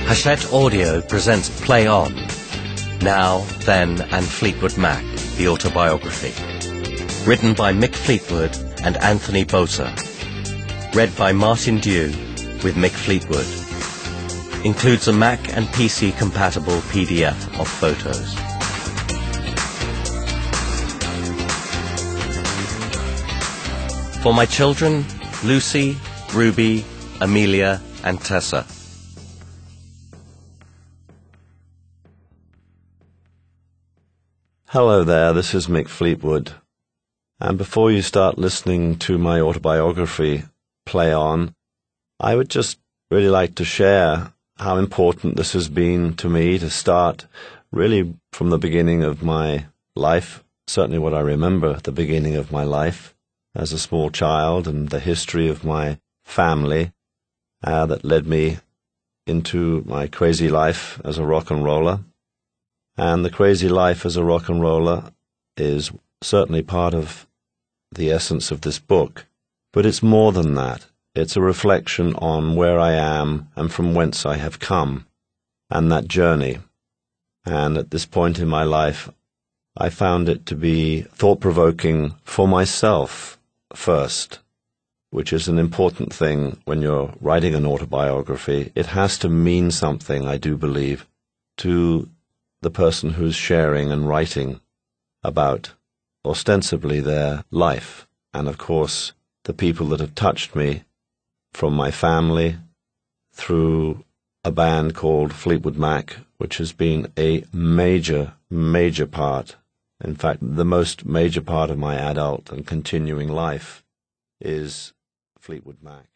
Hachette Audio presents Play On, Now, Then and Fleetwood Mac, the autobiography. Written by Mick Fleetwood and Anthony Bosa. Read by Martin Dew with Mick Fleetwood. Includes a Mac and PC compatible PDF of photos. For my children, Lucy, Ruby, Amelia and Tessa. Hello there, this is Mick Fleetwood. And before you start listening to my autobiography, Play On, I would just really like to share how important this has been to me to start really from the beginning of my life, certainly what I remember the beginning of my life as a small child and the history of my family that led me into my crazy life as a rock and roller. And the crazy life as a rock and roller is certainly part of the essence of this book. But it's more than that. It's a reflection on where I am and from whence I have come, and that journey. And at this point in my life, I found it to be thought-provoking for myself first, which is an important thing when you're writing an autobiography. It has to mean something, I do believe, to the person who's sharing and writing about ostensibly their life, and of course the people that have touched me, from my family through a band called Fleetwood Mac, which has been a major part, in fact the most major part of my adult and continuing life is Fleetwood Mac.